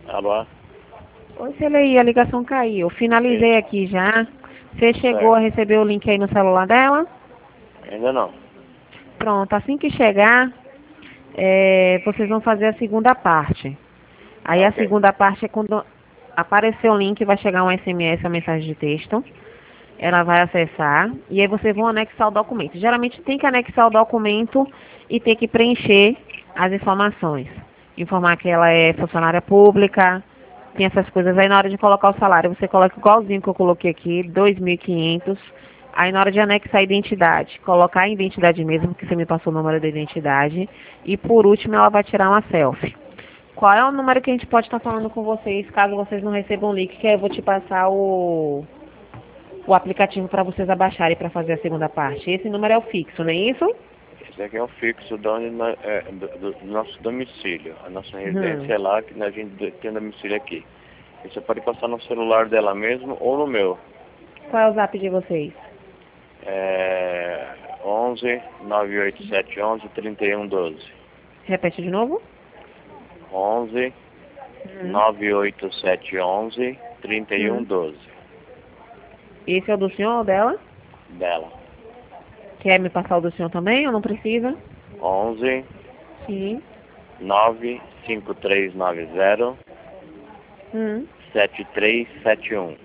Alô? Oi, Celeia, a ligação caiu. Finalizei aqui já. Você chegou a receber o link aí no celular dela? Ainda não. Pronto, assim que chegar, vocês vão fazer a segunda parte. Aí a Ok. segunda parte é quando aparecer o link, vai chegar um SMS, uma mensagem de texto. Ela vai acessar e aí vocês vão anexar o documento. Geralmente tem que anexar o documento e tem que preencher as informações. Informar que ela é funcionária pública, tem essas coisas. Aí na hora de colocar o salário, você coloca igualzinho que eu coloquei aqui, 2.500. Aí na hora de anexar a identidade, colocar a identidade mesmo, que você me passou o número da identidade. E por último, ela vai tirar uma selfie. Qual é o número que a gente pode estar falando com vocês, caso vocês não recebam o link, que aí eu vou te passar o aplicativo para vocês abaixarem para fazer a segunda parte. Esse número é o fixo, não é isso? Esse aqui é o fixo de onde do nosso domicílio. A nossa residência Uhum. é lá, que a gente tem domicílio aqui. E você pode passar no celular dela mesmo ou no meu. Qual é o zap de vocês? 11 987 11 3112. Repete de novo. 11 Uhum. 987 11 Uhum. 3112. Esse é o do senhor ou dela? Dela. Quer me passar o do senhor também ou não precisa? 11 Sim. 95390 Hum. 7371.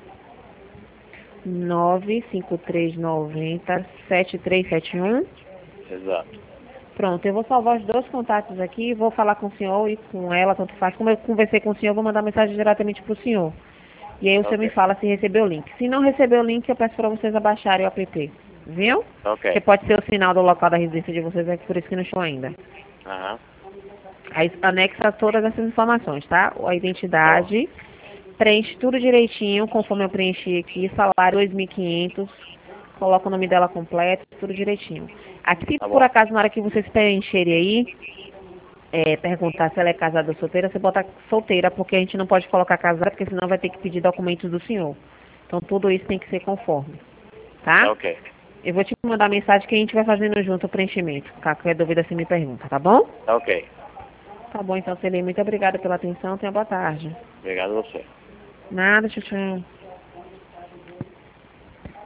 95390-7371. Exato. Pronto, eu vou salvar os dois contatos aqui, vou falar com o senhor e com ela, tanto faz. Como eu conversei com o senhor, eu vou mandar mensagem diretamente para o senhor. E aí o senhor me Ok. fala se recebeu o link. Se não recebeu o link, eu peço para vocês abaixarem o app. Viu? Que Ok. pode ser o sinal do local da residência de vocês, é por isso que não estou ainda. Aham. Aí anexa todas essas informações, tá? A Tá bom. identidade, preenche tudo direitinho, conforme eu preenchi aqui, salário 2.500, coloca o nome dela completo, tudo direitinho. Aqui, Tá por bom. acaso, na hora que vocês preencherem aí, perguntar se ela é casada ou solteira, você bota solteira, porque a gente não pode colocar casada, porque senão vai ter que pedir documentos do senhor. Então tudo isso tem que ser conforme, tá? Ok. Eu vou te mandar mensagem que a gente vai fazendo junto o preenchimento. Qualquer dúvida você me pergunta, tá bom? Ok. Tá bom, então, Celê, muito obrigada pela atenção. Tenha boa tarde. Obrigado a você. Nada, tchau, tchau.